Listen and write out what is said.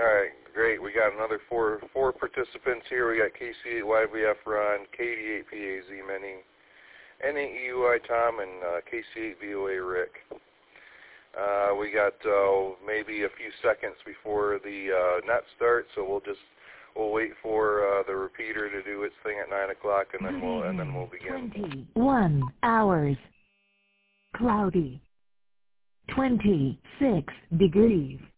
All right, great. We got another four participants here. We got KC8YVF Ron, KD8PAZ Mini, NAEUI Tom, and KC8VOA Rick. We got maybe a few seconds before the net starts, so we'll wait for the repeater to do its thing at 9 o'clock, and then we'll begin. 21 hours. Cloudy. 26 degrees.